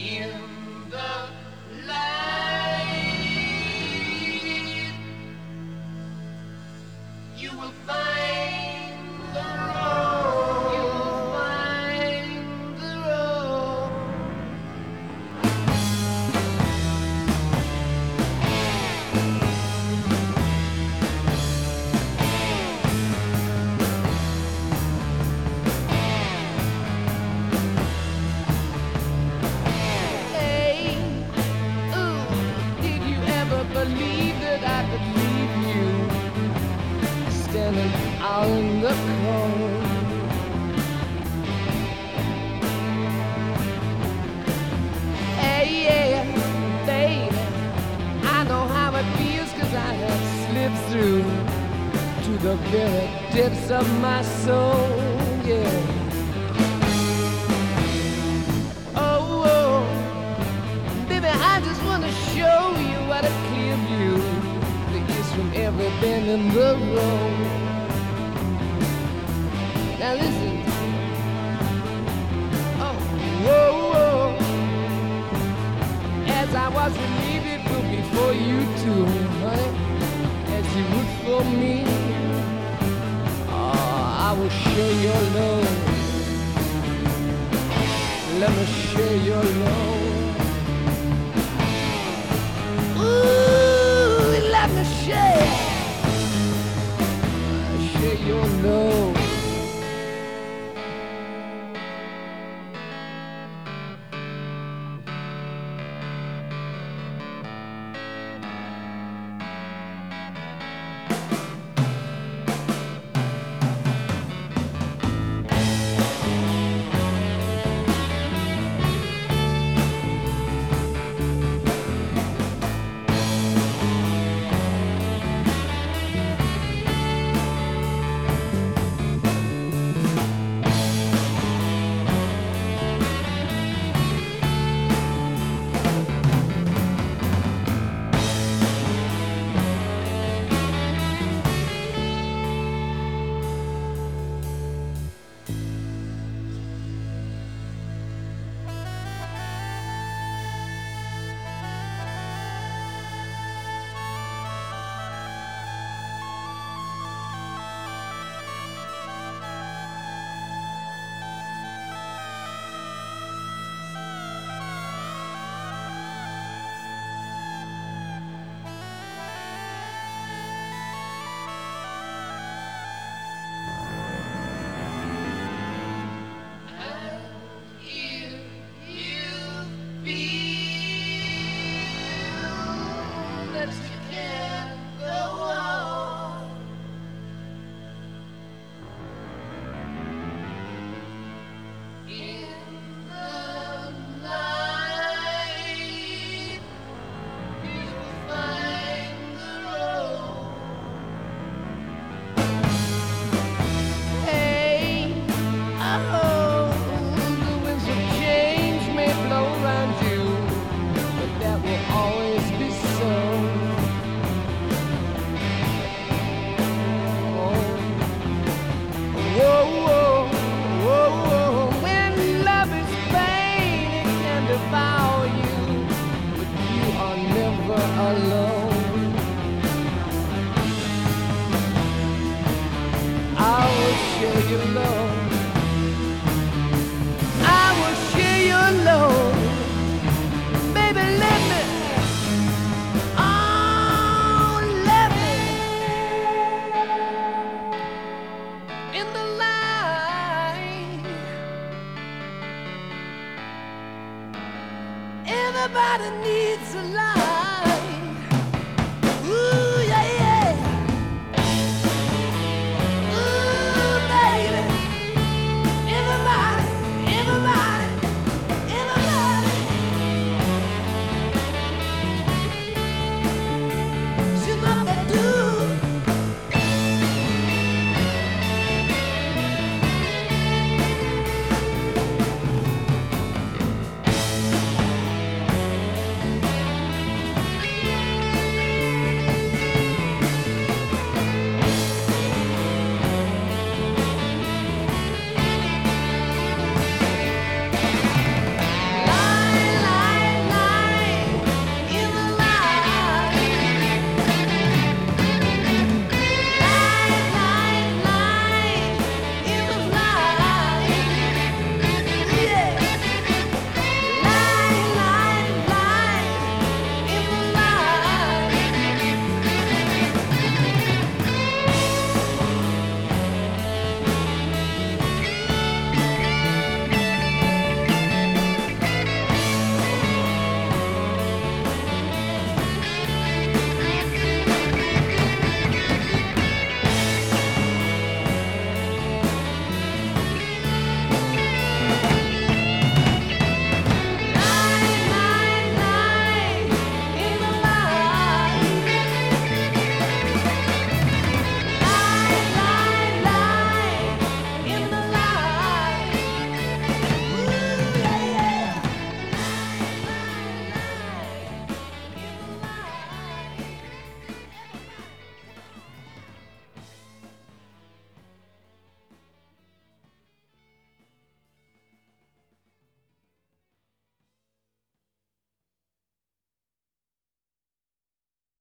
in the light. You will find the road. You will find the road. Hey, ooh, did you ever believe that I could leave you standing out in the cold? Hey, yeah, baby, I know how it feels 'cause I have slipped through to the very depths of my soul, yeah. Oh, oh, baby, I just wanna show you what a clear view there is from every bend in the road. Now listen. Oh, whoa, whoa. As I was relieved before you too, honey, as you would for me. Oh, I will share your love. Let me share your love. Ooh, let me share your love. That you can't go on in the night. You will find the road. Hey, oh, the winds of change may blow around you, but that will always be so. Whoa, whoa, whoa, whoa. When love is pain, it can devour you, but you are never alone. I will share your love. I will share your love. Baby, let me. Oh, let me. In the light. Everybody needs a light.